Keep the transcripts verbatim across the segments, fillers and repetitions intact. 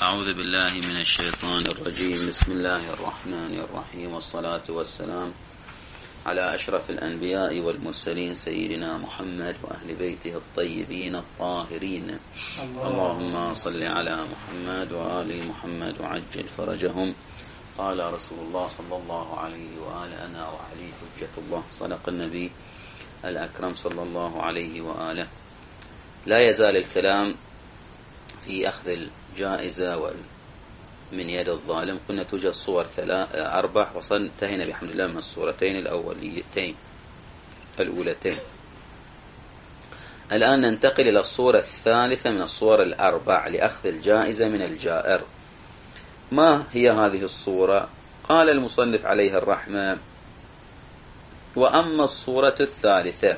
أعوذ بالله من الشيطان الرجيم. بسم الله الرحمن الرحيم، والصلاة والسلام على أشرف الأنبياء والمرسلين سيدنا محمد وأهل بيته الطيبين الطاهرين. الله. اللهم صل على محمد وآل محمد وعجل فرجهم. قال رسول الله صلى الله عليه وآله: أنا وعلي حجة الله. صدق النبي الأكرم صلى الله عليه وآله. لا يزال الكلام في أخذ الجائزة من يد الظالم. قلنا توجد صور ثلاث أربع، وانتهينا بحمد الله من الصورتين الأوليتين الأولتين. الآن ننتقل إلى الصورة الثالثة من الصور الأربع لأخذ الجائزة من الجائر. ما هي هذه الصورة؟ قال المصنف عليه الرحمة: وأما الصورة الثالثة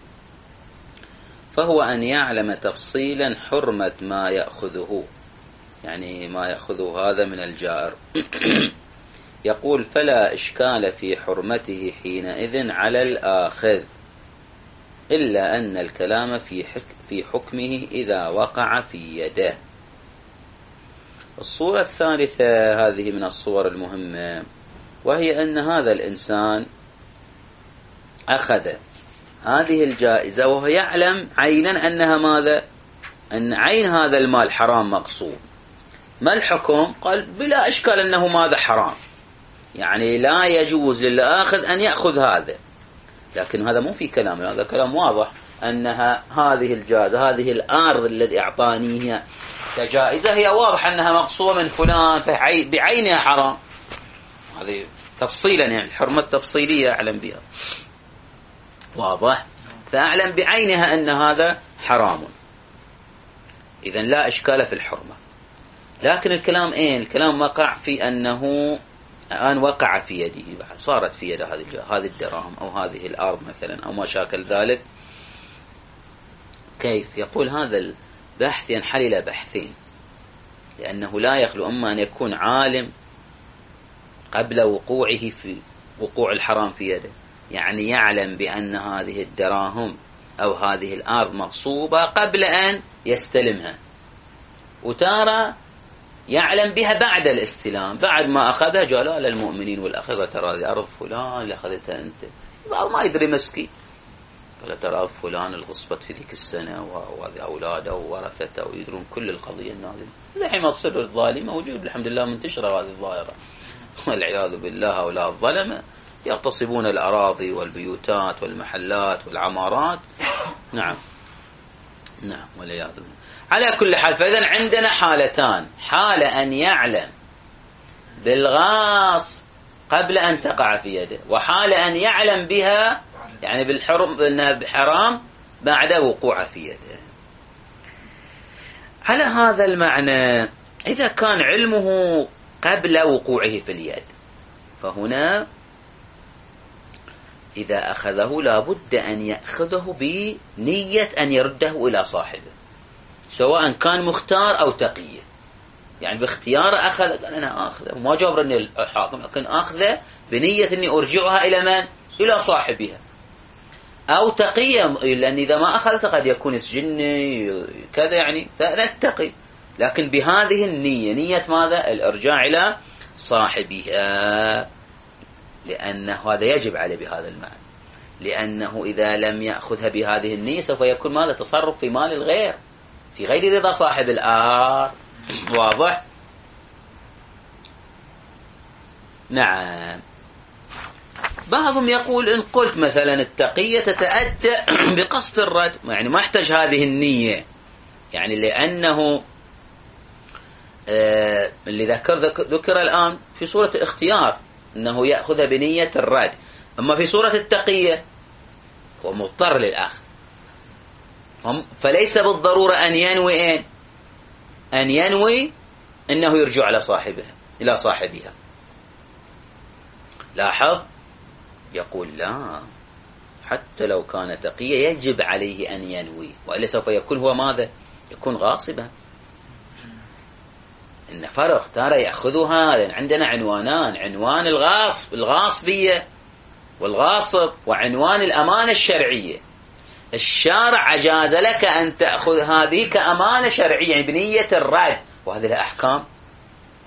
فهو أن يعلم تفصيلا حرمة ما يأخذه، يعني ما يأخذه هذا من الجائر. يقول: فلا إشكال في حرمته حينئذ على الآخذ، إلا أن الكلام في في حكمه إذا وقع في يده. الصورة الثالثة هذه من الصور المهمة، وهي أن هذا الإنسان أخذ هذه الجائزة وهو يعلم عينا أنها ماذا؟ أن عين هذا المال حرام مقصود. ما الحكم؟ قال: بلا إشكال أنه ماذا؟ حرام، يعني لا يجوز للآخذ أن يأخذ هذا. لكن هذا مو في كلام، هذا كلام واضح أنها هذه الجائزة، هذه الأرض التي أعطانيها كجائزة هي واضح أنها مقصوة من فلان بعينها حرام. هذه تفصيلا، يعني الحرمة التفصيلية أعلم بها، واضح، فأعلم بعينها أن هذا حرام، إذن لا إشكال في الحرمة. لكن الكلام إيه؟ الكلام وقع في أنه الآن وقع في يده، صارت في يده هذه الدراهم أو هذه الأرض مثلا أو ما شاكل ذلك. كيف؟ يقول هذا البحث ينحل إلى بحثين، لأنه لا يخلو أما أن يكون عالم قبل وقوعه في وقوع الحرام في يده، يعني يعلم بأن هذه الدراهم أو هذه الأرض مغصوبة قبل أن يستلمها، وتارى يعلم بها بعد الاستلام، بعد ما أخذها جاء لا للمؤمنين والأخذة ترى هذه أرض فلان اللي أخذتها أنت، بعض ما يدري مسكين، قال ترى فلان الغصبت في ذيك السنة وهذه أولاده وورثته ويدرون كل القضية النازلة. الحين ما تصير الظالم موجود الحمد لله منتشرة هذه الظاهرة، والعياذ بالله. هؤلاء الظلمة يغتصبون الأراضي والبيوتات والمحلات والعمارات. نعم نعم والعياذ بالله. على كل حال، فإذا عندنا حالتان: حالة أن يعلم بالغاص قبل أن تقع في يده، وحالة أن يعلم بها يعني بالحرم أنها بحرام بعد وقوع في يده. على هذا المعنى إذا كان علمه قبل وقوعه في اليد، فهنا إذا أخذه لابد أن يأخذه بنية أن يرده إلى صاحبه، سواء كان مختار أو تقية. يعني باختيار أخذ، قال أنا أخذه وما جابرني الحاكم، لكن أخذه بنية أني أرجعها إلى من؟ إلى صاحبها. أو تقية، لأن إذا ما أخذت قد يكون سجني كذا، يعني فنتقي، لكن بهذه النية، نية ماذا؟ الإرجاع إلى صاحبها، لأنه هذا يجب عليه بهذا المعنى، لأنه إذا لم يأخذها بهذه النية سوف يكون ماذا؟ تصرف في مال الغير في غير رضا صاحب الآر. واضح؟ نعم. بعضهم يقول إن قلت مثلا التقية تتأدى بقصد الرد، يعني ما يحتاج هذه النية، يعني لأنه آه اللي ذكر ذكر الآن في صورة الاختيار أنه يأخذ بنية الرد، أما في صورة التقية هو مضطر للأخذ، فليس بالضرورة أن ينوي أن أن ينوي أنه يرجع على صاحبها إلى صاحبها. لاحظ، يقول لا، حتى لو كان تقية يجب عليه أن ينوي، وإلا سوف يكون هو ماذا؟ يكون غاصبا. إن فرق ترى يأخذها، لأن عندنا عنوانان: عنوان الغاصب الغاصبية والغاصب، وعنوان الأمانة الشرعية. الشارع أجاز لك أن تأخذ هذه كأمانة شرعية، يعني بنية الرد، وهذه لها أحكام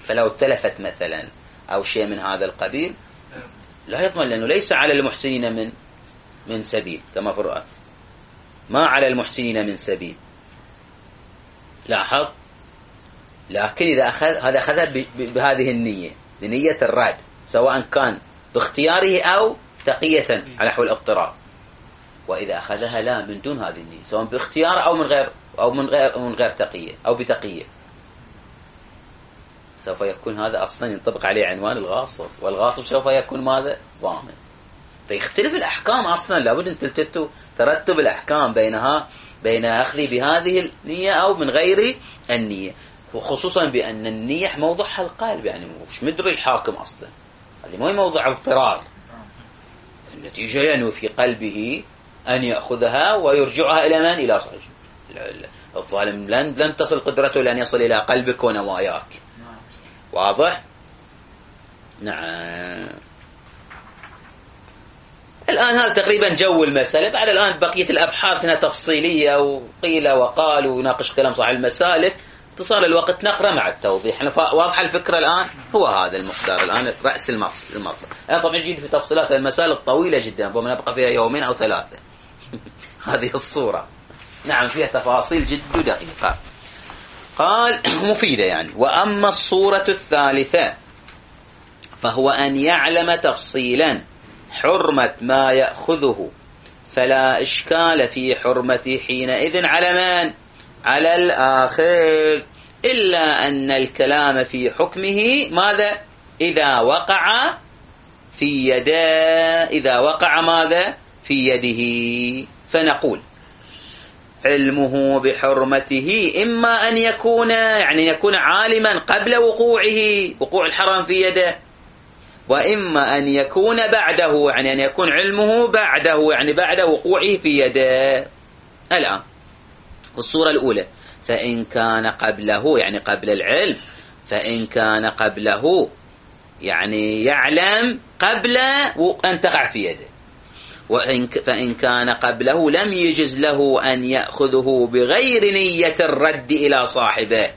فلو تلفت مثلا أو شيء من هذا القبيل لا يضمن، لأنه ليس على المحسنين من من سبيل كما في الرؤى، ما على المحسنين من سبيل. لاحظ. لكن إذا أخذ هذا أخذها بهذه النية، بنية الرد، سواء كان باختياره أو تقية على نحو الاضطرار. وإذا أخذها لا من دون هذه النية، سواء باختيار أو من غير أو من غير من غير تقية أو بتقية، سوف يكون هذا أصلا ينطبق عليه عنوان الغاصب، والغاصب سوف يكون ماذا؟ ضامن. فيختلف الأحكام أصلا، لابد أن تلتتوا ترتب الأحكام بينها بين أخذي بهذه النية أو من غير النية، وخصوصا بأن النية موضعها القلب، يعني مش مدري الحاكم أصلا، هذه مو موضع اضطرار. النتيجة ينوي في قلبه أن يأخذها ويرجعها إلى من؟ إلى صاحبه. الظالم لن لن تصل قدرته لأن يصل إلى قلبك ونواياك. واضح؟ نعم. الآن هذا تقريبا جو المسألة. بعد الآن بقية الأبحاث هنا تفصيلية وقيل وقال وناقش كلام صاحب المسالك، اتصال الوقت نقرأ مع التوضيح. واضحة الفكرة الآن؟ هو هذا المقدار الآن رأس المطلب. أنا طبعا جيد في تفصيلات المسالك طويلة جدا، ربما نبقى فيها يومين أو ثلاثة. هذه الصورة نعم فيها تفاصيل جد دقيقة. قال مفيدة يعني. وأما الصورة الثالثة فهو أن يعلم تفصيلا حرمة ما يأخذه، فلا إشكال في حرمته حينئذ على من؟ على الآخر، إلا أن الكلام في حكمه ماذا؟ إذا وقع في يده، إذا وقع ماذا؟ في يده. فنقول علمه بحرمته إما أن يكون يعني يكون عالما قبل وقوعه، وقوع الحرام في يده، وإما أن يكون بعده، يعني أن يكون علمه بعده، يعني بعد وقوعه في يده. الآن الصورة الأولى، فإن كان قبله يعني قبل العلم، فإن كان قبله يعني يعلم قبل أن تقع في يده، وإن فإن كان قبله لم يجز له أن يأخذه بغير نية الرد إلى صاحبه،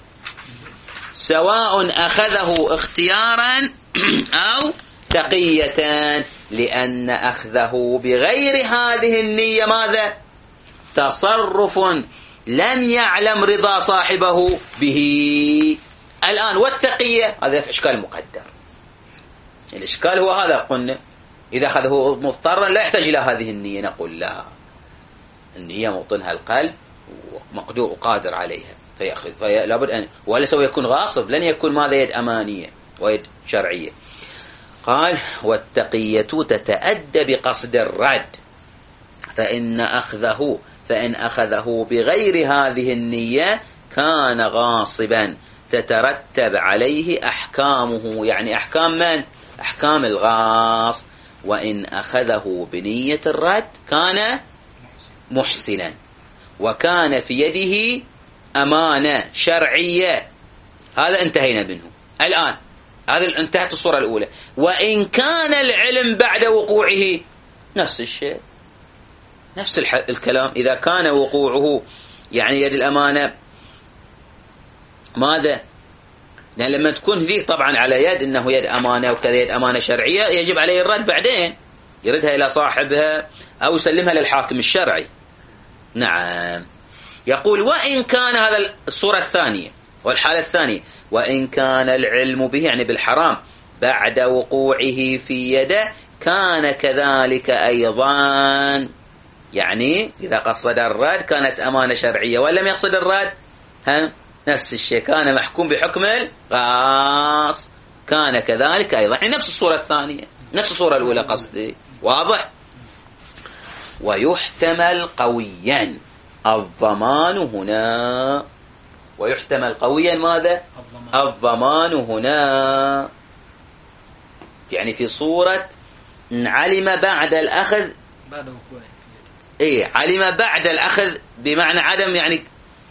سواء أخذه اختيارا أو تقية، لأن أخذه بغير هذه النية ماذا؟ تصرف لم يعلم رضا صاحبه به. الآن والتقية هذا في إشكال مقدر. الإشكال هو هذا، قلنا إذا أخذه مضطرا لا يحتاج إلى هذه النية، نقول لا، النية موطنها القلب ومقدور وقادر عليها فيأخذ، فلابد أن، ولا سوى يكون غاصب، لن يكون ماذا؟ يد أمانية ويد شرعية. قال والتقية تتأدى بقصد الرد، فإن أخذه فإن أخذه بغير هذه النية كان غاصبا، تترتب عليه أحكامه، يعني أحكام من؟ أحكام الغاصب. وإن أخذه بنية الرد كان محسنا، وكان في يده أمانة شرعية. هذا انتهينا منه. الآن هذا انتهت الصورة الأولى. وإن كان العلم بعد وقوعه نفس الشيء، نفس الكلام. إذا كان وقوعه يعني يد الأمانة ماذا؟ لأن لما تكون ذي طبعا على يد إنه يد أمانة وكذا يد أمانة شرعية، يجب عليه الرد بعدين، يردها إلى صاحبها أو يسلمها للحاكم الشرعي. نعم. يقول وإن كان هذا الصورة الثانية والحالة الثانية، وإن كان العلم به يعني بالحرام بعد وقوعه في يده كان كذلك أيضا، يعني إذا قصد الرد كانت أمانة شرعية، ولم يقصد الرد هم نفس الشيء، كان محكوم بحكم الغاص، كان كذلك أيضا، يعني نفس الصورة الثانية نفس الصورة الأولى قصدي. واضح؟ ويحتمل قويا الضمان هنا، ويحتمل قويا ماذا؟ الضمان, الضمان هنا، يعني في صورة علم بعد الأخذ، بعد وقوعه إيه علم بعد الأخذ بمعنى عدم، يعني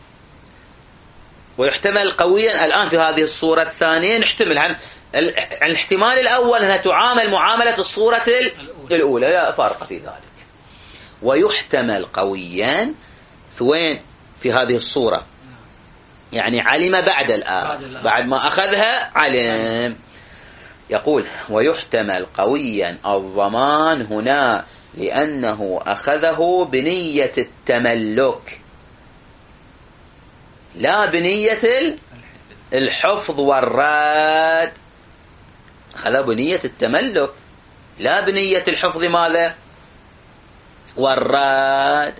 ويحتمل قويا. الآن في هذه الصورة الثانية نحتمل عن الاحتمال الأول أنها تعامل معاملة الصورة الأولى، لا فارق في ذلك. ويحتمل قويا في وين؟ في هذه الصورة يعني علم بعد الآن، بعد ما أخذها علم. يقول ويحتمل قويا الضمان هنا لأنه أخذه بنية التملك لا بنية الحفظ والراد. أخذه بنية التملك لا بنية الحفظ ماذا والراد.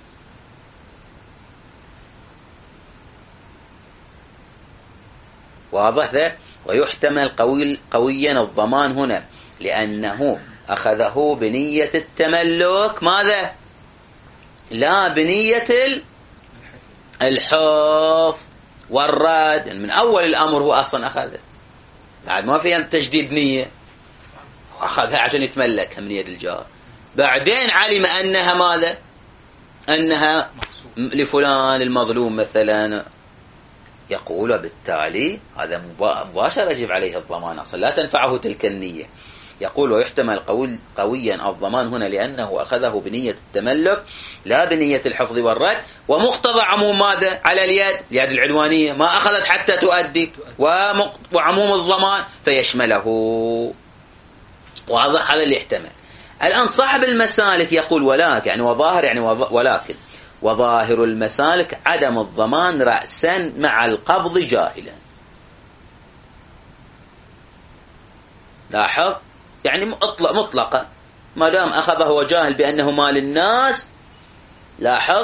واضح ذا؟ ويحتمل قوي قويا الضمان هنا لأنه أخذه بنية التملك ماذا لا بنية الحفظ والراد. من أول الأمر هو أصلا أخذه، بعد ما فيها تجديد نية، أخذها عشان يتملكها من يد الجار، بعدين علم أنها ماذا أنها لفلان المظلوم مثلا. يقول بالتالي هذا مباشرة يجب عليه الضمان، أصلا لا تنفعه تلك النية. يقول ويحتمل قوي قويا الضمان هنا لأنه أخذه بنية التملك لا بنية الحفظ والرد. ومقتضى عموم ماذا على اليد اليد العدوانية ما أخذت حتى تؤدي، وعموم الضمان فيشمله. واضح هذا اللي يحتمل. الآن صاحب المسالك يقول ولكن يعني وظاهر يعني ولكن وظاهر المسالك عدم الضمان رأسا مع القبض جاهلا. لاحظ يعني مطلق مطلقة ما دام أخذه وجاهل بأنه مال الناس، لاحظ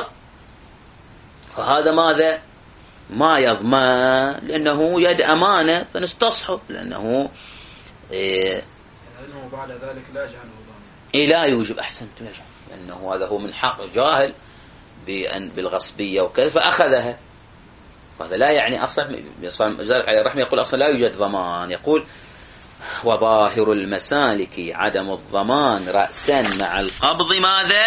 فهذا ماذا ما يضمن لأنه يد أمانة فنستصحب لأنه إيه لأنه بعد ذلك لا يجعله ضامن. إيه لا يوجب أحسن لأنه هذا هو من حق جاهل بأن بالغصبية وكذا فأخذها، وهذا لا يعني أصلا ذلك عليه الرحمة يقول أصلا لا يوجد ضمان. يقول وظاهر المسالك عدم الضمان رأسا مع القبض ماذا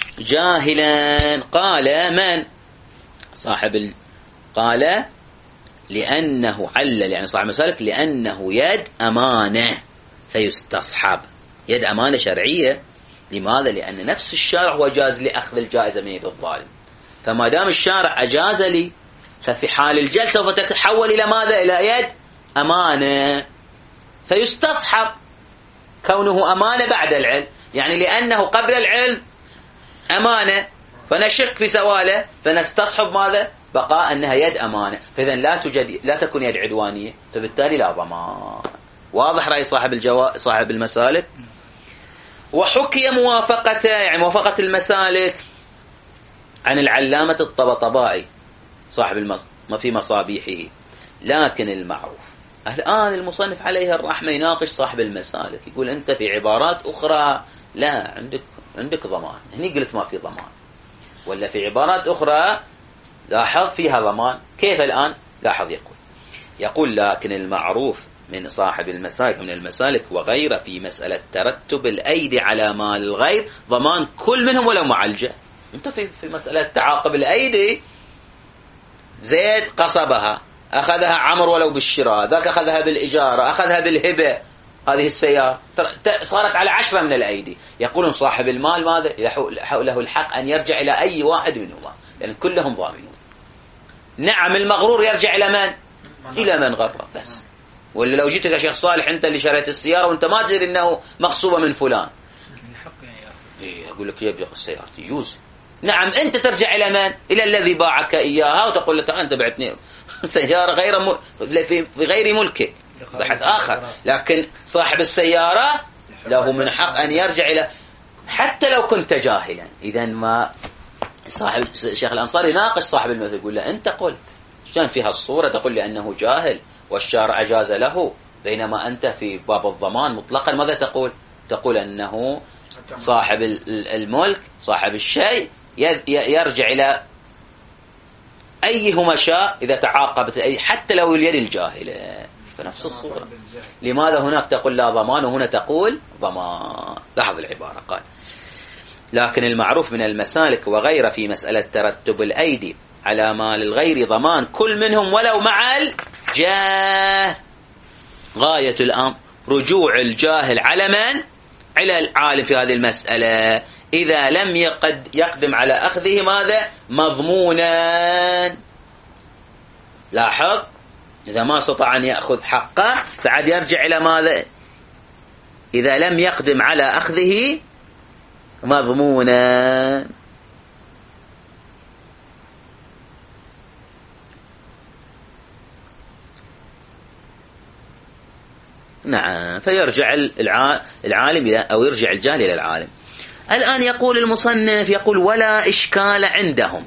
جاهلا. قال من صاحب ال... قال لأنه علل يعني صاحب المسالك لأنه يد أمانة فيستصحب، يد أمانة شرعية. لماذا؟ لأن نفس الشارع هو جاز لي أخذ الجائزة من يد الظالم، فما دام الشارع أجاز لي ففي حال الجلد سوف تتحول إلى ماذا إلى يد أمانة فيستصحب كونه أمانة بعد العلم، يعني لأنه قبل العلم أمانة فنشك في سواله فنستصحب ماذا بقاء أنها يد أمانة، فإذا لا توجد لا تكون يد عدوانية فبالتالي لا ضمان. واضح رأي صاحب الجوا... صاحب المسالك. وحكي موافقته يعني موافقة المسالك عن العلامة الطبطبائي صاحب المص... ما في مصابيحه. لكن المعروف الآن المصنف عليه الرحمة يناقش صاحب المسالك، يقول أنت في عبارات أخرى لا عندك عندك ضمان، هني قلت ما في ضمان، ولا في عبارات أخرى لاحظ فيها ضمان. كيف الآن؟ لاحظ يقول يقول لكن المعروف من صاحب المسالك من المسالك وغيره في مسألة ترتب الأيدي على مال الغير ضمان كل منهم ولو معالجة. أنت في في مسألة تعاقب الأيدي زيد قصبها أخذها عمر ولو بالشراء، ذاك أخذها بالإجارة، أخذها بالهبة، هذه السيارة صارت على عشرة من الأيدي. يقولون صاحب المال ماذا له الحق أن يرجع إلى أي واحد منهما لأن كلهم ضامنون. نعم المغرور يرجع إلى من؟ إلى من غره بس. ولا لو جيتك يا شيخ صالح أنت اللي شريت السيارة وأنت ما تدري أنه مغصوبة من فلان، إيه أقول لك يبيع سيارتي يجوز. نعم أنت ترجع إلى من؟ إلى الذي باعك إياها وتقول له أنت بعتني سيارة غير م... في غير ملكك، بحث آخر. لكن صاحب السيارة له من حق أن يرجع إلى حتى لو كنت جاهلا. إذا ما صاحب الشيخ الأنصاري ناقش صاحب المثل يقول له أنت قلت شان فيها الصورة تقول لي أنه جاهل والشارع أجاز له، بينما أنت في باب الضمان مطلقا ماذا تقول؟ تقول أنه صاحب الملك صاحب الشيء يرجع إلى أيهما شاء إذا تعاقبت أي حتى لو اليد الجاهلة فنفس الصورة. لماذا هناك تقول لا ضمان وهنا تقول ضمان؟ لاحظ العبارة. قال لكن المعروف من المسالك وغيره في مسألة ترتب الأيدي على مال الغير ضمان كل منهم ولو مع الجاه. غاية الأمر رجوع الجاهل على من؟ على العالم في هذه المسألة إذا لم يقد يقدم على أخذه ماذا؟ مضمونا. لاحظ، إذا ما استطاع أن يأخذ حقه فعاد يرجع إلى ماذا؟ إذا لم يقدم على أخذه مضمونا. نعم، فيرجع العالم إلى أو يرجع الجاهل إلى العالم. الآن يقول المصنف، يقول ولا إشكال عندهم.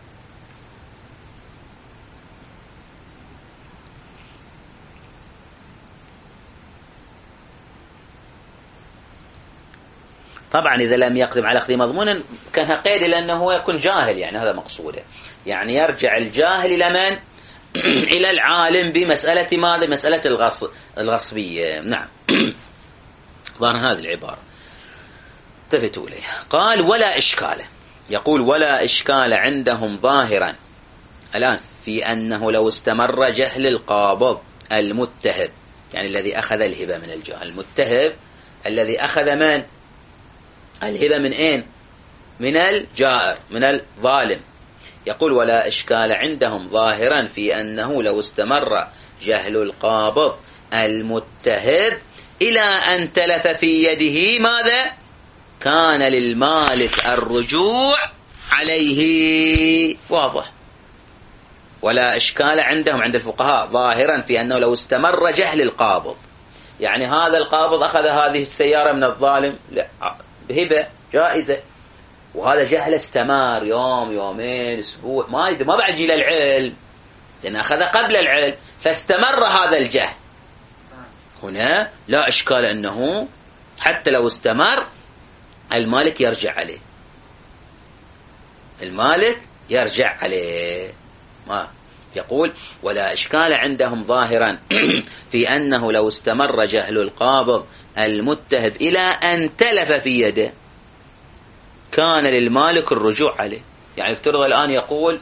طبعا إذا لم يقدم على أخذه مضمونا كان قيد لأنه هو يكون جاهل، يعني هذا مقصوده، يعني يرجع الجاهل إلى من؟ إلى العالم بمسألة ماذا؟ مسألة الغصب الغصبية. نعم. ظاهر هذه العبارة التفتوا إليها. قال ولا إشكال، يقول ولا إشكال عندهم ظاهرا الآن في أنه لو استمر جهل القابض المتهب، يعني الذي أخذ الهبة من الجاهل، المتهب الذي أخذ من الهبة من أين؟ من الجائر، من الظالم. يقول ولا إشكال عندهم ظاهرا في أنه لو استمر جهل القابض المتهب إلى أن تلف في يده ماذا؟ كان للمالك الرجوع عليه. واضح. ولا إشكال عندهم عند الفقهاء ظاهرا في أنه لو استمر جهل القابض، يعني هذا القابض أخذ هذه السيارة من الظالم بهبة جائزة، وهذا جهل استمر يوم يومين أسبوع، ما ما بعد إلى العلم، لأن أخذ قبل العلم فاستمر هذا الجهل. هنا لا إشكال أنه حتى لو استمر المالك يرجع عليه، المالك يرجع عليه. ما يقول ولا إشكال عندهم ظاهرا في أنه لو استمر جهل القابض المتهب إلى أن تلف في يده كان للمالك الرجوع عليه. يعني افترض الآن يقول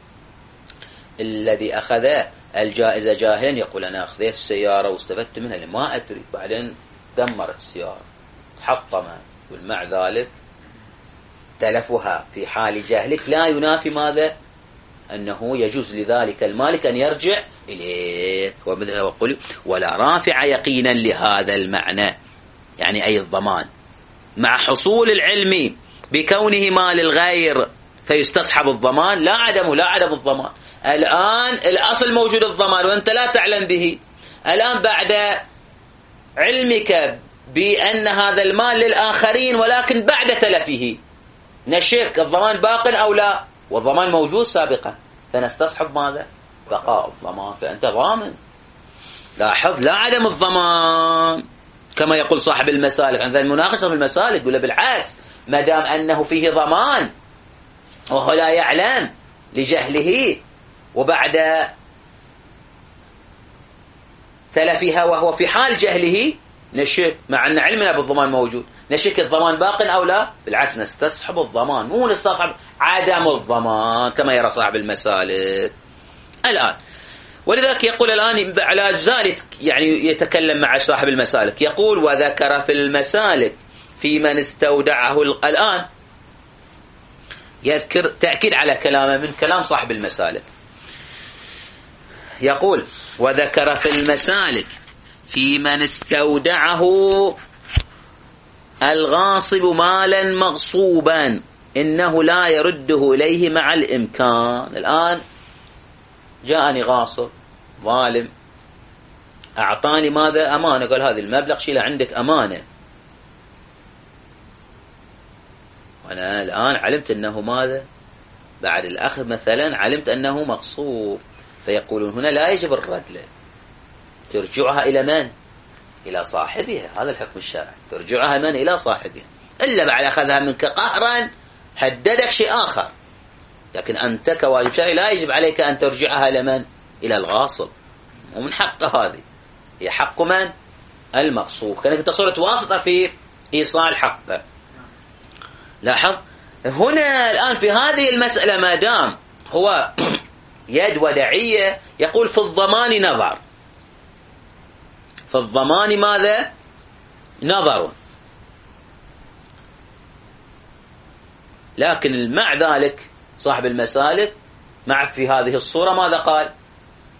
الذي أخذ الجائزة جاهلا، يقول أنا أخذت السيارة واستفدت منها لما أدري، بعدين دمرت السيارة حطمها، ومع ذلك تلفها في حال جهلك لا ينافي ماذا؟ أنه يجوز لذلك المالك أن يرجع إليك. وقل ولا رافع يقينا لهذا المعنى، يعني أي الضمان، مع حصول العلم بكونه مال الغير فيستصحب الضمان، لا عدمه، لا عدم الضمان. الآن الأصل موجود الضمان وأنت لا تعلم به، الآن بعد علمك بأن هذا المال للآخرين ولكن بعد تلفه نشك الضمان باق أو لا، والضمان موجود سابقا، فنستصحب ماذا؟ بقاء الضمان، فأنت ضامن. لاحظ لا عدم الضمان كما يقول صاحب المسالك. عند المناقشة في المسالك يقول بالعكس، ما دام أنه فيه ضمان وهو لا يعلم لجهله وبعد تلفها وهو في حال جهله نشك، مع أن علمنا بالضمان موجود، نشك الضمان باق أو لا، بالعكس نستصحب الضمان، مو نستصحب عدم الضمان كما يرى صاحب المسالك الآن. ولذلك يقول الآن على ذلك يعني يتكلم مع صاحب المسالك، يقول وذكر في المسالك في من استودعه الآن، يذكر تأكيد على كلامه من كلام صاحب المسالك. يقول وذكر في المسالك في من استودعه الغاصب مالا مغصوبا إنه لا يرده إليه مع الإمكان. الآن جاءني غاصب ظالم أعطاني ماذا؟ أمانة، قال هذا المبلغ شيله عندك أمانة، وأنا الآن علمت أنه ماذا؟ بعد الأخذ مثلا علمت أنه مغصوب، فيقولون هنا لا يجب الرد له، ترجعها إلى من؟ إلى صاحبها، هذا الحكم الشرعي، ترجعها من؟ إلى صاحبها، إلا بعد أخذها منك قهرا حددك شيء آخر، لكن أنت كواجب شرعي لا يجب عليك أن ترجعها لمن؟ إلى الغاصب، ومن حق هذه هي حق من؟ المغصوب، كأنك تصورت واسطة في إيصال حقه. لاحظ هنا الآن في هذه المسألة ما دام هو يد ودعية، يقول في الضمان نظر، في الضمان ماذا؟ نظر، لكن مع ذلك صاحب المسالك مع في هذه الصورة ماذا قال؟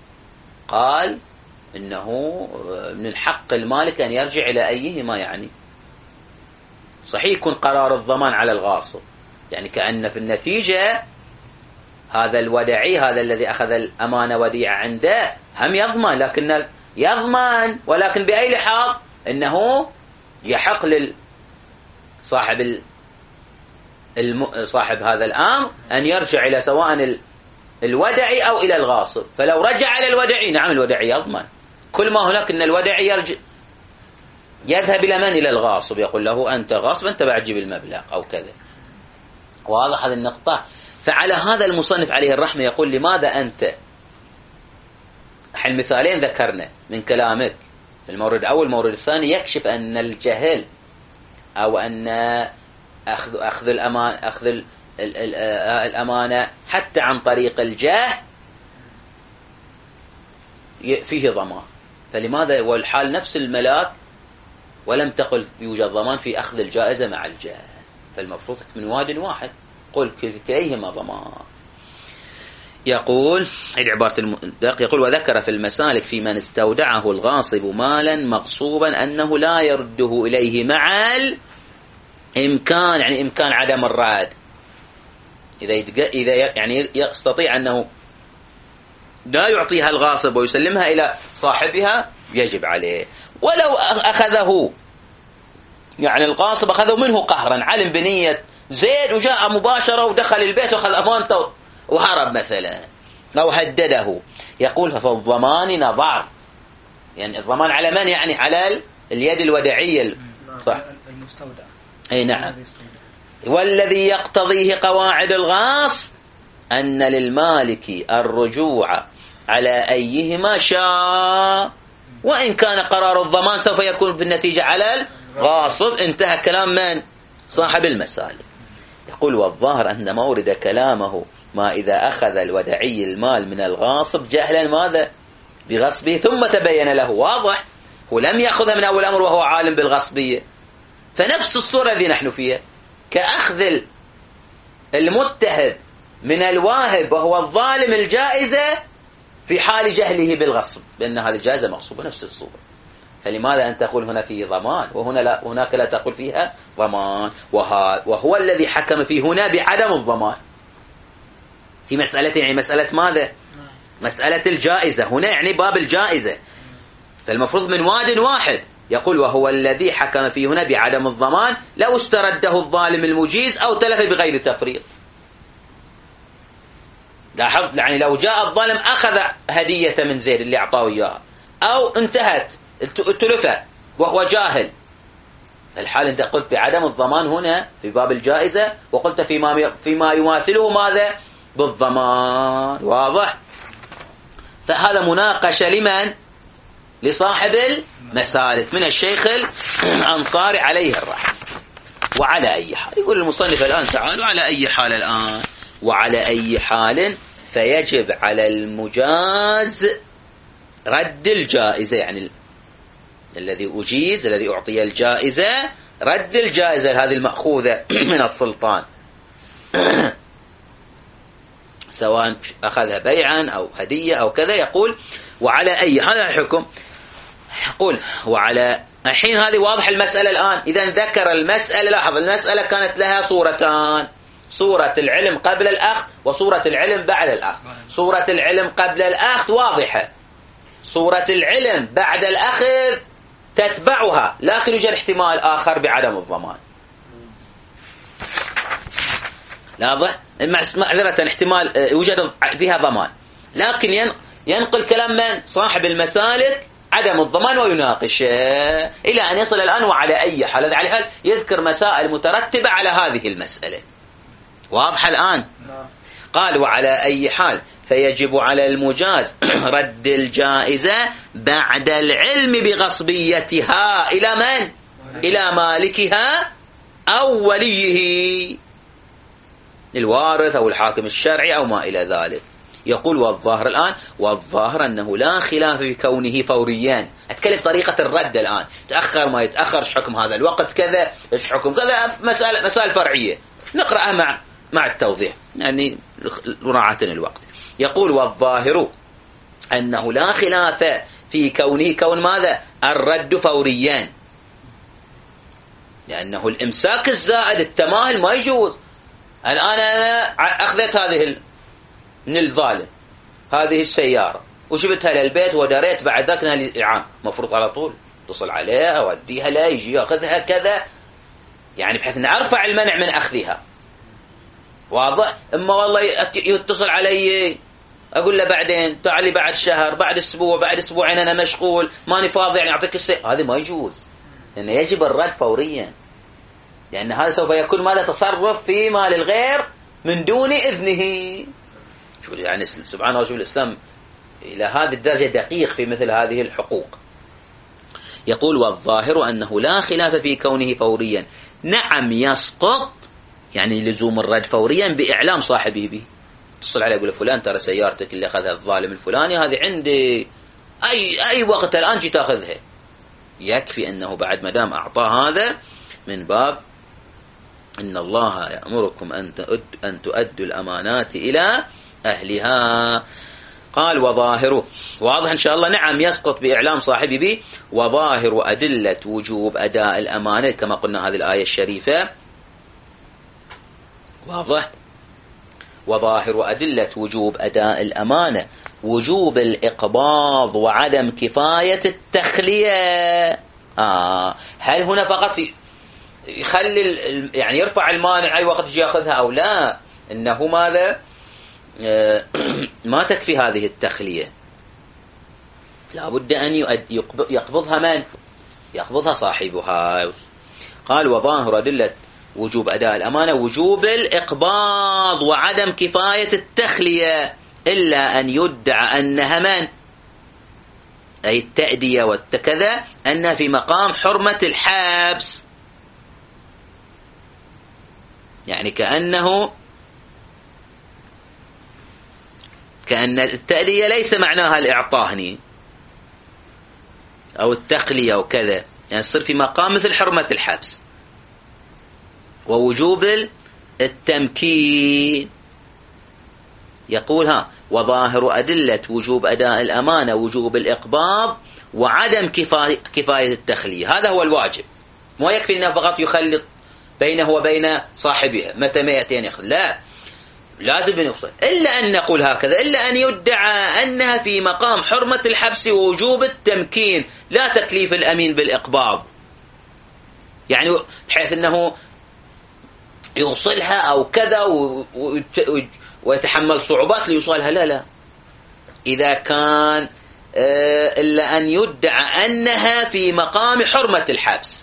قال إنه من الحق المالك أن يرجع إلى أيهما. يعني صحيح يكون قرار الضمان على الغاصب، يعني كأن في النتيجة هذا الودعي، هذا الذي أخذ الأمانة وديعة عنده، هم يضمن، لكن يضمن ولكن بأي لحاظ؟ إنه يحق لصاحب الم... صاحب هذا الأمر أن يرجع إلى سواء الودعي أو إلى الغاصب. فلو رجع إلى الودعي، نعم الودعي يضمن كل ما هناك، أن الودعي يرجع يذهب إلى من؟ إلى الغاصب، يقول له أنت غاصب، أنت بعد جيب المبلغ أو كذا. واضح هذه النقطة؟ فعلى هذا المصنف عليه الرحمة يقول لماذا أنت المثالين ذكرنا من كلامك، المورد الأول المورد الثاني يكشف أن الجهل أو أن أخذ أخذ الأمان أخذ ال ال ال الأمانة حتى عن طريق الجاه فيه ضمان. فلماذا والحال نفس الملاك ولم تقل يوجد ضمان في أخذ الجائزة مع الجاه؟ فالمفروض من واد واحد قل كليهما ضمان. يقول عبارة المدق يقول وذكر في المسالك في من استودعه الغاصب مالا مغصوبا أنه لا يرده إليه مع الإمكان، يعني إمكان عدم الرد. إذا إذا يعني يستطيع أنه لا يعطيها الغاصب ويسلمها إلى صاحبها يجب عليه. ولو أخذه يعني الغاصب أخذه منه قهرا، علم بنية زيد وجاء مباشرة ودخل البيت وأخذ أمانته وهرب مثلا أو هدده، يقول ففي الضمان نظر، يعني الضمان على من؟ يعني على اليد الودعية صح المستودع. أي نعم. والذي يقتضيه قواعد الغاصب أن للمالك الرجوع على أيهما شاء، وإن كان قرار الضمان سوف يكون في النتيجة على الغاصب. انتهى كلام من؟ صاحب المسالك. يقول والظاهر أن مورد كلامه ما إذا أخذ الودعي المال من الغاصب جهلا ماذا؟ بغصبه ثم تبين له. واضح هو لم يأخذها من أول أمر وهو عالم بالغصبية. فنفس الصورة التي نحن فيها كأخذ المتهم من الواهب وهو الظالم الجائزة في حال جهله بالغصب بأن هذه الجائزة مغصوبة، نفس الصورة. فلماذا أن تقول هنا فيه ضمان وهنا لا، هناك لا تقول فيها ضمان؟ وهو الذي حكم فيه هنا بعدم الضمان في مسألة، يعني مسألة ماذا؟ مسألة الجائزة هنا، يعني باب الجائزة. فالمفروض من واد واحد يقول وهو الذي حكم فيه هنا بعدم الضمان لو استرده الظالم المجيز أو تلف بغير تفريط. لاحظ يعني لو جاء الظالم أخذ هدية من زيد اللي أعطاه إياها أو انتهت التلفة وهو جاهل، الحال أنت قلت بعدم الضمان هنا في باب الجائزة، وقلت فيما فيما يماثله ماذا؟ بالضمان. واضح؟ فهذا مناقشة لمن؟ لصاحب المسالك من الشيخ الأنصاري عليه الرحمة. وعلى أي حال يقول المصنف الآن تعالوا على أي حال الآن وعلى أي حال فيجب على المجاز رد الجائزة، يعني الذي أجيز الذي أعطي الجائزة رد الجائزة هذه المأخوذة من السلطان سواء أخذها بيعا أو هدية أو كذا. يقول وعلى أي حال الحكم، يقول وعلى الحين هذه واضح المسألة الآن. إذا ذكر المسألة، لاحظ المسألة كانت لها صورتان، صورة العلم قبل الأخذ وصورة العلم بعد الأخذ. صورة العلم قبل الأخذ واضحة، صورة العلم بعد الأخذ تتبعها، لكن يوجد احتمال آخر بعدم الضمان. واضح؟ معذرة احتمال يوجد فيها ضمان، لكن ينقل كلام من؟ صاحب المسالك عدم الضمان ويناقش إلى أن يصل الآن وعلى أي حال. هذا على حال يذكر مسائل مترتبة على هذه المسألة. واضح الآن؟ قال وعلى أي حال فيجب على المجاز رد الجائزة بعد العلم بغصبيتها إلى من؟ إلى مالكها أو وليه الوارث أو الحاكم الشرعي أو ما إلى ذلك. يقول والظاهر الآن والظاهر أنه لا خلاف في كونه فوريا. أتكلم طريقة الرد الآن، تأخر ما يتأخر، إيش حكم هذا الوقت كذا، إيش حكم كذا، مسألة مسائل فرعية نقرأها مع مع التوضيح يعني مراعاة الوقت. يقول والظاهر أنه لا خلاف في كونه كون ماذا؟ الرد فوريا، لأنه الإمساك الزائد التماهل ما يجوز. الآن أنا أخذت هذه من الظالم هذه السيارة وجبتها للبيت ودريت بعد ذاك الإعام، مفروض على طول اتصل عليها أوديها لا يجي يأخذها كذا، يعني بحيث أن أرفع المنع من أخذها. واضح؟ إما والله يتصل علي أقول له بعدين تعالي بعد شهر بعد أسبوع بعد أسبوعين أنا مشغول ماني فاضي يعني أعطيك السيارة، هذا ما يجوز، لأنه يجب الرد فوريا، لأن هذا سوف يكون ماذا؟ تصرف في مال الغير من دون إذنه. شو يعني سبحان الله، شوف الإسلام إلى هذه الدرجة دقيق في مثل هذه الحقوق. يقول والظاهر أنه لا خلاف في كونه فوريا. نعم يسقط يعني لزوم الرد فوريا بإعلام صاحبه به، اتصل عليه يقول فلان ترى سيارتك اللي أخذها الظالم الفلاني هذه عندي، أي أي وقت الآن جي تأخذها، يكفي أنه بعد ما دام أعطاه هذا من باب إن الله يأمركم أن أن تؤدوا الأمانات إلى أهلها. قال وظاهره، واضح إن شاء الله. نعم يسقط بإعلام صاحبه به. وظاهر أدلة وجوب أداء الأمانة كما قلنا هذه الآية الشريفة، واضح. وظاهر أدلة وجوب أداء الأمانة وجوب الإقباض وعدم كفاية التخلية. آه. هل هنا فقط يخلي يعني يرفع المانع أي وقت يجي يأخذها أو لا؟ إنه ماذا؟ آه ما تكفي هذه التخلية، لا بد أن يقبضها من؟ يقبضها صاحبها. قال وظاهر أدلة وجوب أداء الأمانة وجوب الإقباض وعدم كفاية التخلية، إلا أن يدعى أنها من؟ أي التأدية والكذا أنها في مقام حرمة الحبس، يعني كأنه كأن التأدية ليس معناها الإعطاء أو التخلية أو كذا، يعني تصير في مقام مثل حرمة الحبس. ووجوب التمكين، يقول ها وظاهر أدلة وجوب أداء الأمانة وجوب الإقباض وعدم كفاية, كفاية التخلية. هذا هو الواجب، ما يكفي أنه فقط يخلط بينه وبين صاحبها متى ما يأتين يخلط، لا لازم يوصل. إلا أن نقول هكذا، إلا أن يدعى أنها في مقام حرمة الحبس ووجوب التمكين لا تكليف الأمين بالإقباض، يعني بحيث أنه يوصلها أو كذا ويتحمل صعوبات ليوصلها، لا لا. إذا كان إلا أن يدعى أنها في مقام حرمة الحبس.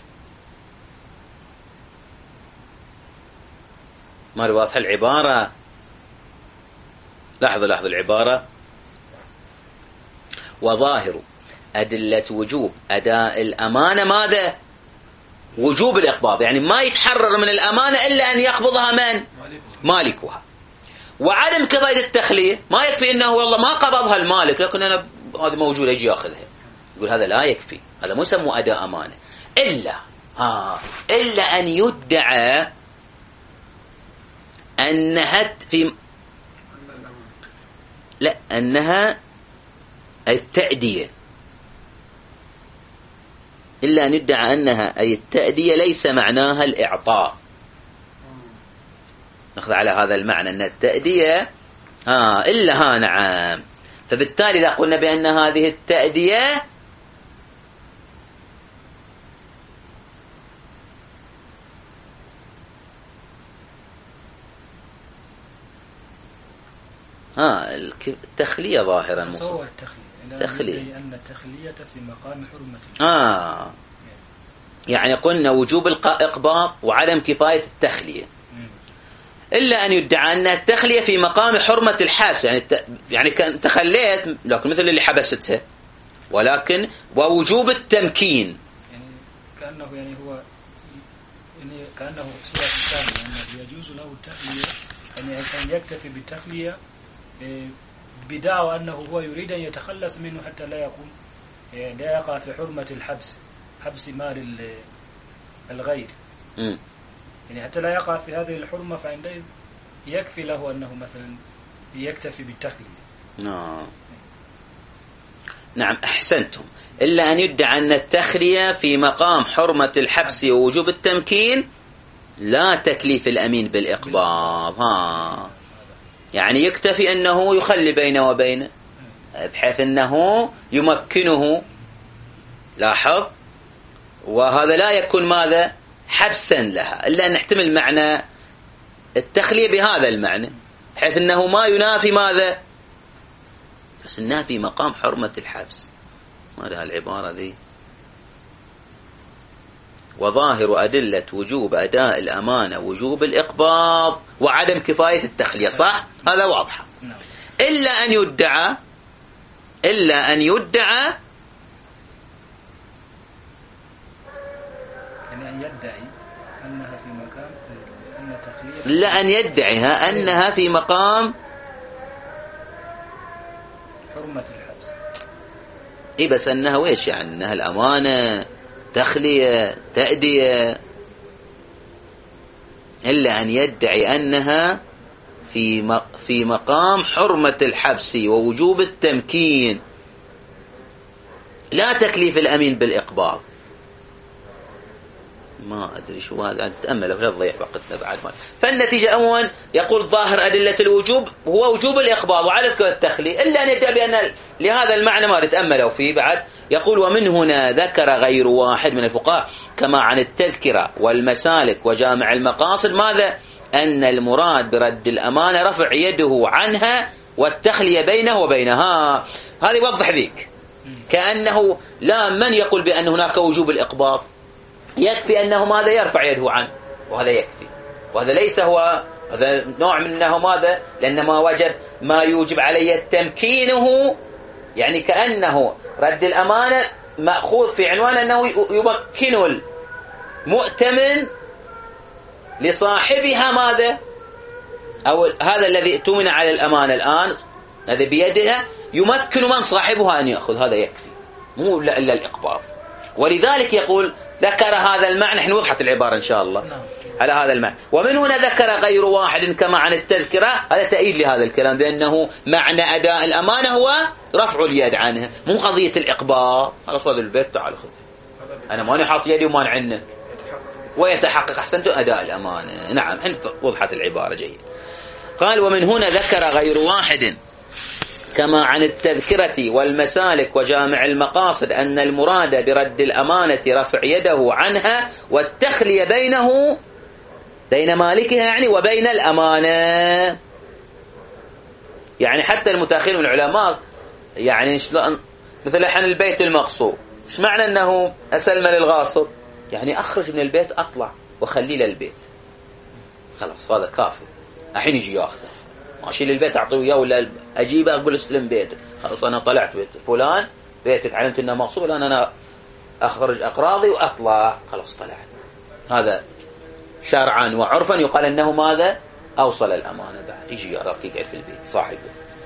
ما واضحة العبارة؟ لاحظوا لاحظوا العبارة. وظاهر أدلة وجوب أداء الأمانة ماذا؟ وجوب الإقباض، يعني ما يتحرر من الأمانة إلا أن يقبضها من؟ مالكها. وعدم كفاية التخلية، ما يكفي إنه والله ما قبضها المالك لكن أنا هذا موجود أجي أخذها، يقول هذا لا يكفي، هذا مو يسمى أداء أمانة. إلا ها إلا أن يدعى أنها في لا أنها التأدية، إلا أن يدعى أنها أي التأدية ليس معناها الإعطاء. نأخذ على هذا المعنى أن التأدية ها إلا ها نعم. فبالتالي إذا قلنا بأن هذه التأدية ها التخلية ظاهرا مصور تخلية أن التخلية في مقام حرمة آه يعني قلنا وجوب الإقباض وعدم كفاية التخلية، إلا أن يدعى أن التخلية في مقام حرمة الحبس، يعني الت... يعني كان تخليت لكن مثل اللي حبستها، ولكن ووجوب التمكين، يعني كأنه يعني هو يعني كأنه صورة ثانية أنه يجوز له التخلية، يعني أن يكتفي بالتخلية بدعوى أنه هو يريد أن يتخلص منه حتى لا يكون لا يقع في حرمة الحبس، حبس مال الغير، م. يعني حتى لا يقع في هذه الحرمة، فعندئذ يكفي له أنه مثلا يكتفي بالتخلية. نعم. نعم أحسنتم. إلا أن يدعى أن التخلية في مقام حرمة الحبس ووجوب التمكين لا تكليف الأمين بالإقباض. ها يعني يكتفي أنه يخلي بينه وبينه بحيث أنه يمكنه، لاحظ، وهذا لا يكون ماذا حبسا لها، إلا أن نحتمل معنى التخلية بهذا المعنى بحيث أنه ما ينافي ماذا، بس ينافي مقام حرمة الحبس. ما لها العبارة ذي. وظاهر أدلة وجوب أداء الأمانة وجوب الإقباض وعدم كفاية التخلية، صح؟ هذا واضح. إلا أن يدعى إلا أن يدعى يعني أن يدعي أنها في مقام أن تخلية، لا أن يدعيها أنها في مقام حرمة الحبس. إيه بس أنها ويش يعني؟ أنها الأمانة، تخلية، تأدية. إلا أن يدعي أنها في في مقام حرمة الحبس ووجوب التمكين لا تكليف الأمين بالإقباض. ما أدري شو هذا، تأمله لا تضيع وقتنا بعد ما. فالنتيجة أولا يقول ظاهر أدلة الوجوب هو وجوب الإقباض وعدم التخلية، إلا أن يدعي بأن لهذا المعنى ما نتأمله فيه بعد. يقول ومن هنا ذكر غير واحد من الفقهاء كما عن التذكرة والمسالك وجامع المقاصد ماذا؟ أن المراد برد الأمانة رفع يده عنها والتخلية بينه وبينها. هذا يوضح ذيك كأنه لا من يقول بأن هناك وجوب الإقباض، يكفي أنه ماذا يرفع يده عنه، وهذا يكفي. وهذا ليس هو، هذا نوع من أنه ماذا، لأن ما وجد ما يوجب عليه تمكينه، يعني كأنه رد الأمانة مأخوذ في عنوان أنه يمكن المؤتمن لصاحبها ماذا، أو هذا الذي ائتمن على الأمانة الآن هذا بيدها يمكن من صاحبها أن يأخذ، هذا يكفي، مو إلا الإقباض. ولذلك يقول ذكر هذا المعنى، نحن وضحت العبارة إن شاء الله على هذا المعنى. ومن هنا ذكر غير واحد كما عن التذكرة، هذا تأييد لهذا الكلام بأنه معنى أداء الأمانة هو رفع اليد عنها، مو قضية الإقباض. خلاص هذا البيت تعال خذ، أنا ماني حاط يدي ومانع عنك، ويتحقق أحسنت أداء الأمانة. نعم حين وضحت العبارة جيد. قال ومن هنا ذكر غير واحد كما عن التذكرة والمسالك وجامع المقاصد أن المراد برد الأمانة رفع يده عنها والتخلية بينه بين مالكها يعني وبين الأمانة. يعني حتى المتأخرين من العلماء يعني مثل الحين البيت المقصود، ايش معنى أنه أسلم للغاصب؟ يعني أخرج من البيت أطلع وخلي للبيت، خلاص هذا كافي. الحين يجي ياخذه، ماشي للبيت أعطيه إياه ولا أجيبه أقول اسلم بيتك، خلاص أنا طلعت بيت فلان بيتك علمت أنه مقصود، الآن أنا أخرج أقراضي وأطلع، خلاص طلعت. هذا شرعا وعرفا يقال أنه ماذا؟ أوصل الأمانة. بعد يجي يقعد في البيت صاحبه.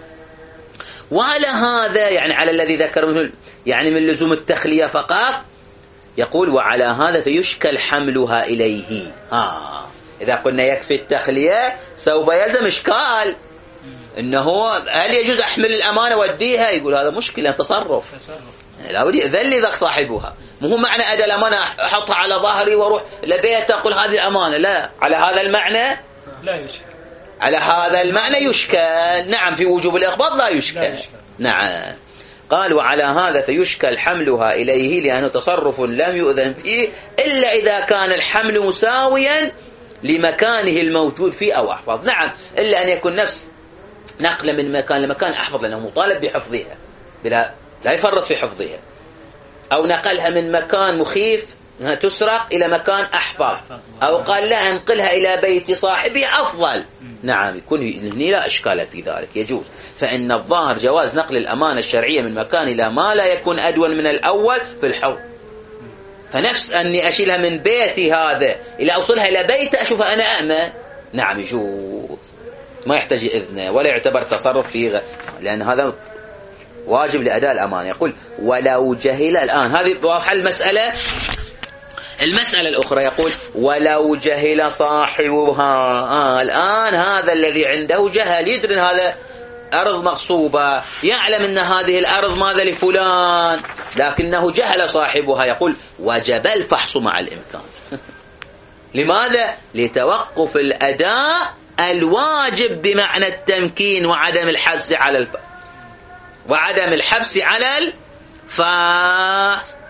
وعلى هذا يعني على الذي ذكر منه يعني من لزوم التخلية فقط، يقول وعلى هذا فيشكل حملها إليه. ها إذا قلنا يكفي التخلية سوف يلزم إشكال إنه هل يجوز أحمل الأمانة وأديها؟ يقول هذا مشكلة تصرف، لا ودي ذل ذاك صاحبها، مو معنى أدى الأمانة أحطها على ظهري وأروح لبيت أقول هذه الأمانة، لا، على هذا المعنى لا يشكل، على هذا المعنى يشكل. نعم في وجوب الإقباض لا يشكل, لا يشكل. نعم. قال وعلى هذا فيشكل حملها إليه لأنه تصرف لم يؤذن فيه إلا إذا كان الحمل مساويا لمكانه الموجود فيه أو أحفظ. نعم إلا أن يكون نفس نقل من مكان لمكان أحفظ لأنه مطالب بحفظها بلا لا يفرط في حفظها، أو نقلها من مكان مخيف تسرق إلى مكان أحفظ، أو قال لا أنقلها إلى بيت صاحبه أفضل. نعم يكون هنا لا إشكال في ذلك، يجوز. فإن الظاهر جواز نقل الأمانة الشرعية من مكان إلى ما لا يكون أدون من الأول في الحفظ. فنفس أني أشيلها من بيتي هذا إلى أوصلها إلى بيتي أشوفها أنا أأمن، نعم يجوز، ما يحتاج إذنه ولا يعتبر تصرف فيه، لأن هذا واجب لأداء الأمانة. يقول ولو جهل، الآن هذه واضحة المسألة. المسألة الأخرى يقول ولو جهل صاحبها، آه الآن هذا الذي عنده جهل يدري هذا أرض مغصوبة، يعلم أن هذه الأرض ماذا لفلان، لكنه جهل صاحبها، يقول وجب الفحص مع الإمكان. لماذا؟ لتوقف الأداء الواجب بمعنى التمكين وعدم الحبس على الف... وعدم الحبس على الفاس.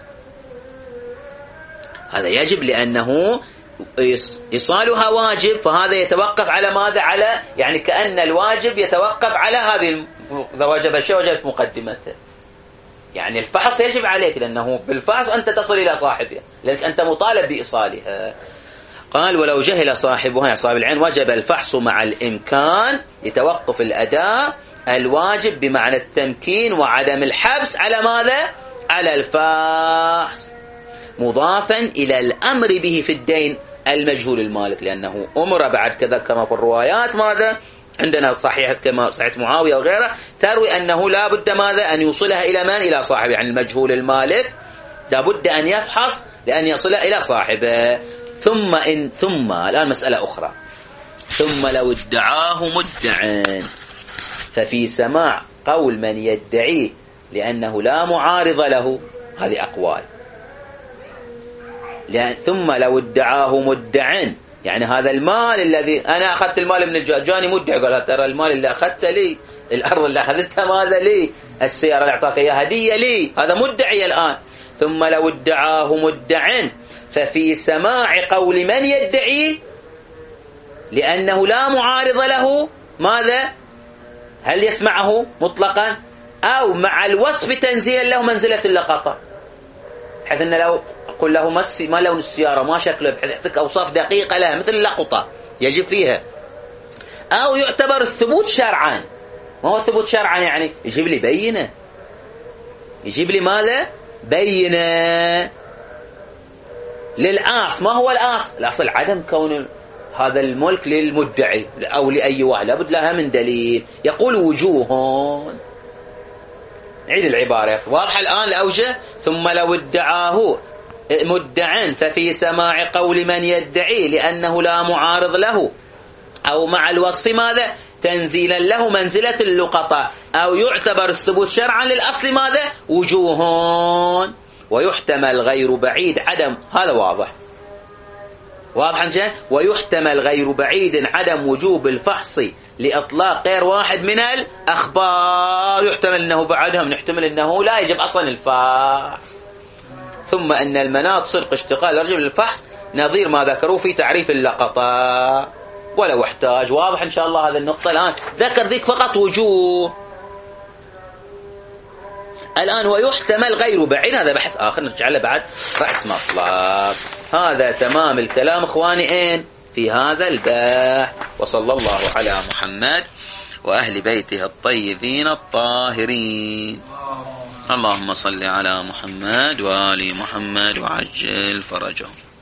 هذا يجب لأنه إيصالها واجب، فهذا يتوقف على ماذا؟ على يعني كأن الواجب يتوقف على هذه، إذا وجب الشيء وجبت مقدمته. يعني الفحص يجب عليك، لأنه بالفحص أنت تصل إلى صاحبها، لأنك أنت مطالب بإيصالها. قال ولو جهل صاحبها يا صاحب العين وجب الفحص مع الإمكان لتوقف الأداء الواجب بمعنى التمكين وعدم الحبس على ماذا؟ على الفحص، مضافا إلى الأمر به في الدين المجهول المالك، لأنه أمر بعد كذا كما في الروايات ماذا عندنا صحيح كما صحيح معاوية وغيره تروي أنه لا بد ماذا أن يوصلها إلى من؟ إلى صاحبه، يعني المجهول المالك لا بد أن يفحص لأن يصلها إلى صاحبه. ثم إن ثم الآن مسألة أخرى، ثم لو ادعاه مدع ففي سماع قول من يدعيه لأنه لا معارض له، هذه أقوال. لأن ثم لو ادعاه مدع، يعني هذا المال الذي أنا أخذت المال من الجاني جاني مدعي، قال ترى المال اللي أخذته لي، الأرض اللي أخذتها ماذا لي، السيارة اللي أعطاك إياها هدية لي، هذا مدعي الآن. ثم لو ادعاه مدع ففي سماع قول من يدعيه لأنه لا معارض له ماذا؟ هل يسمعه مطلقا أو مع الوصف تنزيلا له منزلة اللقطة، بحيث أن لو أقول له ما لون السيارة ما شكله، بحيث يعطيك أوصاف دقيقة لها مثل اللقطة يجب فيها، أو يعتبر الثبوت شرعا. ما هو الثبوت شرعا؟ يعني يجيب لي بينة، يجيب لي ماذا؟ بينة للأصل. ما هو الأصل؟ الأصل عدم كون هذا الملك للمدعي أو لأي واحد، لابد لها من دليل. يقول وجوه، عيد العبارة واضحة الآن الأوجه. ثم لو ادعاه مدعا ففي سماع قول من يدعي لأنه لا معارض له أو مع الوصف ماذا؟ تنزيلا له منزلة اللقطة، أو يعتبر الثبوت شرعا للأصل ماذا؟ وجوه. ويحتمل غير بعيد عدم، هذا واضح واضح جدا. ويحتمل غير بعيد عدم وجوب الفحص لإطلاق غير واحد من الأخبار، يحتمل أنه بعدهم، نحتمل أنه لا يجب أصلا الفحص. ثم أن المناط صدق اشتغال يرجع للفحص نظير ما ذكروا في تعريف اللقطة ولو احتاج. واضح إن شاء الله هذا النقطة. الآن ذكر ذيك فقط وجوه. الآن ويحتمل غير بعيد، هذا بحث آخر نرجع له بعد رأس مطلب. هذا تمام الكلام إخواني إن في هذا البحث. وصلى الله على محمد وأهل بيته الطيبين الطاهرين. اللهم صل على محمد وآل محمد وعجل فرجهم.